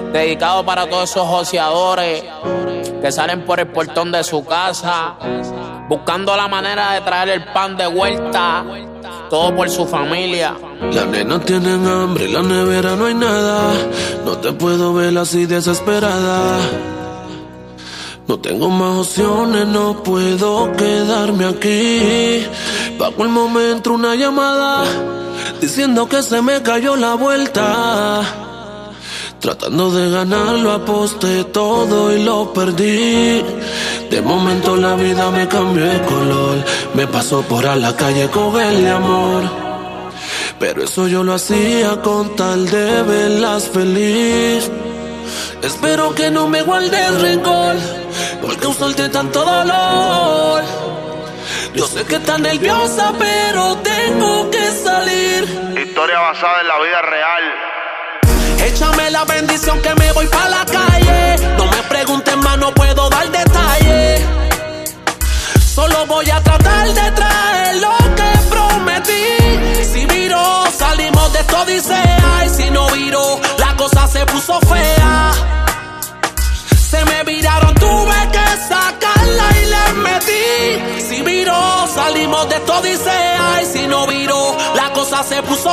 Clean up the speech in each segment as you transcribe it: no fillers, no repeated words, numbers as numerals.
Dedicado para todos esos joseadores que salen por el portón de su casa, buscando la manera de traer el pan de vuelta, todo por su familia. Las nenas tienen hambre, en la nevera no hay nada. No te puedo ver así desesperada. No tengo más opciones, no puedo quedarme aquí. Pago el momento una llamada diciendo que se me cayó la vuelta. Tratando de ganarlo, aposté todo y lo perdí. De momento la vida me cambió de color. Me pasó por a la calle con el amor. Pero eso yo lo hacía con tal de verlas feliz. Espero que no me guardes rencor por causarte tanto dolor. Yo sé que estás nerviosa, pero tengo que salir. Historia basada en la vida real. Échame la bendición que me voy pa' la calle. No me preguntes más, no puedo dar detalles. Solo voy a tratar de traer lo que prometí. Si viro, salimos de esto, dice ay. Si no viro, la cosa se puso fea. Se me viraron, tuve que sacarla y le metí. Si viro, salimos de esto, dice ay. Si no viro, la cosa se puso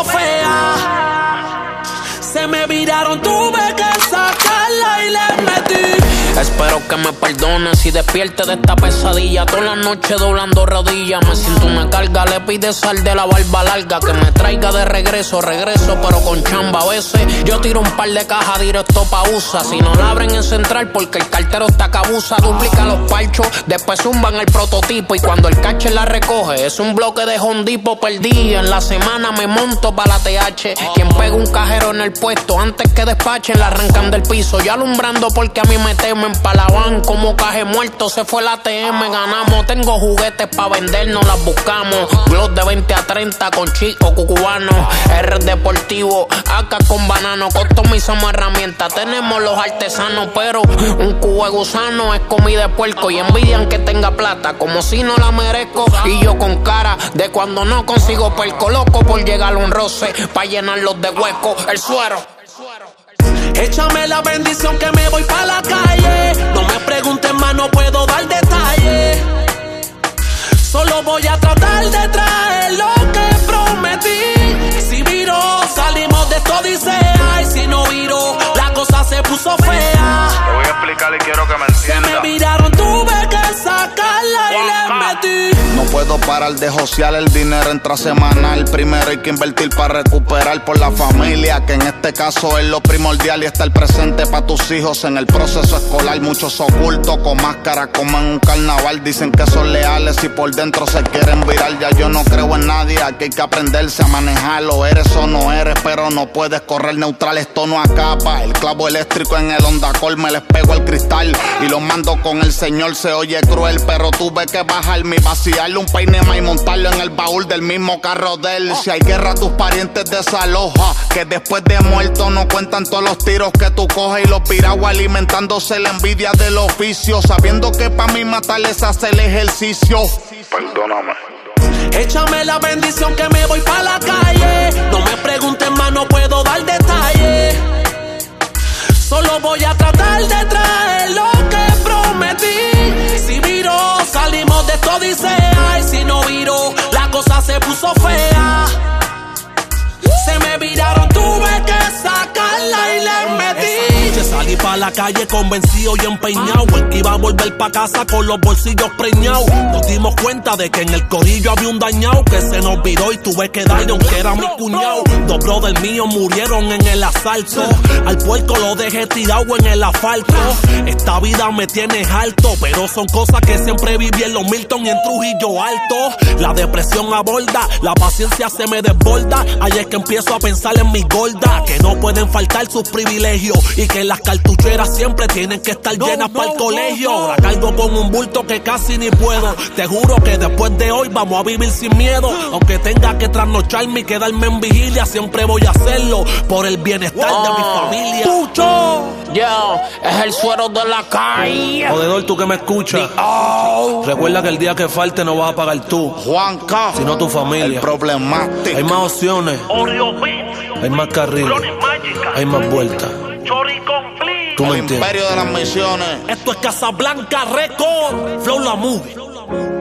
fea. Se me viraron, tuve que sacarla y le metí. Espero que me perdones si despierte de esta pesadilla. Toda la noche doblando rodillas. Me siento una carga, le pide sal de la barba larga. Que me traiga de regreso, pero con chamba. A veces yo tiro un par de cajas directo pa' USA. Si no la abren en central porque el cartero está cabuza. Duplica los parchos, después zumban el prototipo. Y cuando el cache la recoge, es un bloque de hondipo perdido. En la semana me monto pa' la TH. Quien pega un cajero en el puesto, antes que despachen la arrancan del piso. Yo alumbrando porque a mí me temen. Palaban como caje muerto, se fue la ATM, ganamos. Tengo juguetes pa' vender, no las buscamos. Gloss de 20 a 30 con chico cucubano. R deportivo, AK con banano. Customizamos herramientas, tenemos los artesanos. Pero un cubo de gusano es comida de puerco. Y envidian que tenga plata, como si no la merezco. Y yo con cara de cuando no consigo perco. Loco por llegar a un roce, pa' llenarlos de hueco. El suero. Échame la bendición que me voy pa' la calle. No me preguntes más, no puedo dar detalles. Solo voy a tratar de traer lo que prometí. Si viro, salimos de esto, dice ay. Si no viro, la cosa se puso fea. Te voy a explicar y quiero que me Se entiendas. me viraron, tuve que sacarla y le metí. No puedo parar de josear, el dinero entra semanal. Primero hay que invertir para recuperar por la familia, que en este caso es lo primordial. Y estar presente para tus hijos en el proceso escolar. Muchos ocultos con máscara como en un carnaval. Dicen que son leales y por dentro se quieren virar. Ya yo no creo en nadie, aquí hay que aprenderse a manejarlo. Eres o no eres, pero no puedes correr neutral. Esto no acaba, el clavo eléctrico en el Honda Accord. Me les pego el cristal y lo mando con el señor. Se oye cruel, pero tuve que bajarme y vaciarle un peine más y montarlo en el baúl del mismo carro de él. Si hay guerra, tus parientes desaloja, que después de muerto no cuentan todos los tiros que tú coges. Y los pirados alimentándose la envidia del oficio, sabiendo que pa' mí matarles hace el ejercicio. Perdóname. Échame la bendición que me voy pa' la calle. No me preguntes más, no puedo dar detalles. Solo voy a tratar de traer lo que prometí. Si viro, salimos de esto, dice ay. Si no viro, la cosa se puso fea. Se me viraron, tuve que sacarla y le metí. Esa noche salí pa' la calle convencido y empeñado. El que iba a volver pa' casa con los bolsillos preñados. Nos dimos cuenta de que en el corillo había un dañado que se nos viró y tuve que darle aunque era mi cuñado. Dos brothers míos murieron en el asalto. Al puerco lo dejé tirado en el asfalto. Esta vida me tiene alto, pero son cosas que siempre viví en los Milton y en Trujillo Alto. La depresión aborda, la paciencia se me desborda. Ahí es que empiezo a pensar en mis gordas, que no pueden faltar sus privilegios y que las cartucheras siempre tienen que estar llenas para el colegio. Ahora cargo con un bulto que casi ni puedo. Te juro que después de hoy vamos a vivir sin miedo. Aunque tenga que trasnocharme y quedarme en vigilia, siempre voy a hacerlo por el bienestar de mi familia. ¡Pucho! Yo, es el suero de la calle. Jodedor, tú que me escuchas, recuerda que el día que falte no vas a pagar tú, Juanca, sino tu familia. el problemático. Hay más opciones, hay más carriles, hay más vueltas. Chori conflicto. Tú me El entiendes. imperio de las misiones. Esto es Casablanca Record. Flow la movie.